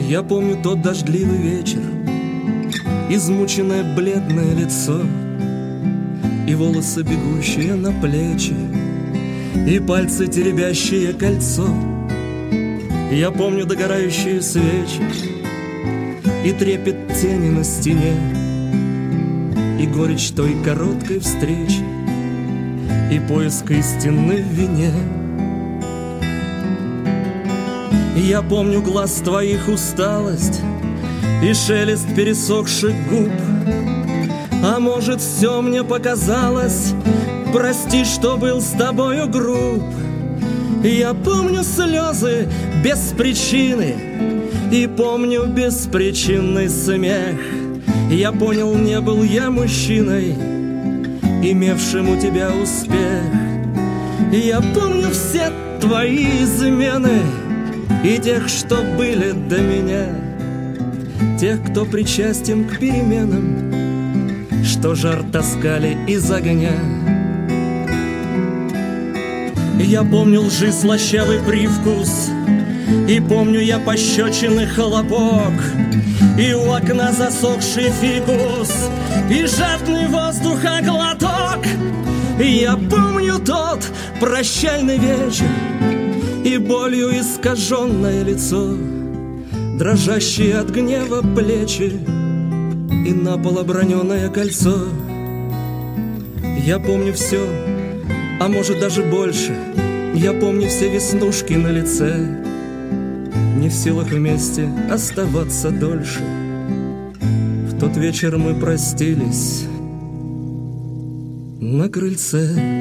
Я помню тот дождливый вечер, измученное бледное лицо, и волосы, бегущие на плечи, и пальцы, теребящие кольцо. Я помню догорающие свечи, и трепет тени на стене, и горечь той короткой встречи, и поиск истины в вине. Я помню глаз твоих усталость и шелест пересохших губ. А может, все мне показалось, прости, что был с тобою груб. Я помню слезы без причины и помню беспричинный смех. Я понял, не был я мужчиной, имевшим у тебя успех. Я помню все твои измены и тех, что были до меня, тех, кто причастен к переменам, что жар таскали из огня. Я помню лжи слащавый привкус, и помню я пощечины хлопок, и у окна засохший фикус, и жадный воздуха глоток. Я помню тот прощальный вечер и болью искаженное лицо, дрожащие от гнева плечи и на пол оброненное кольцо. Я помню все, а может даже больше. Я помню все веснушки на лице, не в силах вместе оставаться дольше. В тот вечер мы простились на крыльце.